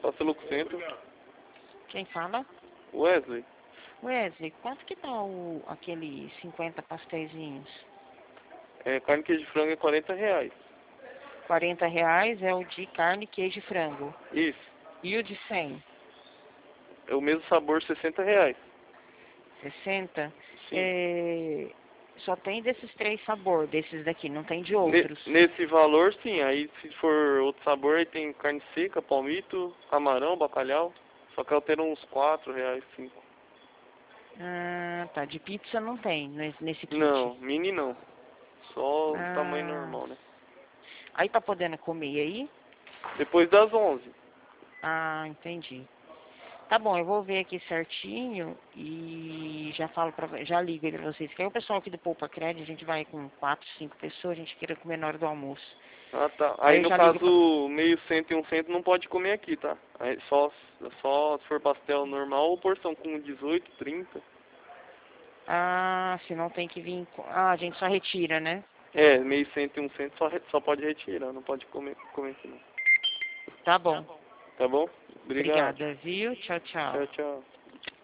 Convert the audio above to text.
Passa pelo centro. Quem fala? Wesley. Wesley, quanto que tá aquele 50 pastéisinhos? Carne, queijo e frango é R$ 40. R$ 40 é o de carne, queijo e frango. Isso. E o de 100? É o mesmo sabor, R$ 60. 60? Sim. Só tem desses 3 sabores, desses daqui, não tem de outros. Nesse valor, sim. Aí, se for outro sabor, aí tem carne seca, palmito, camarão, bacalhau. Só que altera uns R$ 4, 5. Ah, tá. De pizza não tem nesse kit. Não, mini não. Só o tamanho Ah, normal, né? aí tá podendo comer aí? Depois das 11. Ah, entendi. Tá bom, eu vou ver aqui certinho e já falo já ligo aí pra vocês. Que aí o pessoal aqui do Poupa Crédito, a gente vai com 4, 5 pessoas, a gente queira comer na hora do almoço. Ah, tá. Aí Aí, eu no já ligo pra... caso, meio cento e 100 não pode comer aqui, tá? Aí, só se for pastel normal ou porção com 18, 30. Ah, se não tem que vir... Ah, a gente só retira, né? Meio cento e 100 só pode retirar, não pode comer aqui não. Tá bom. Tá bom? Obrigado. Obrigada, viu? Tchau, tchau. Tchau, tchau.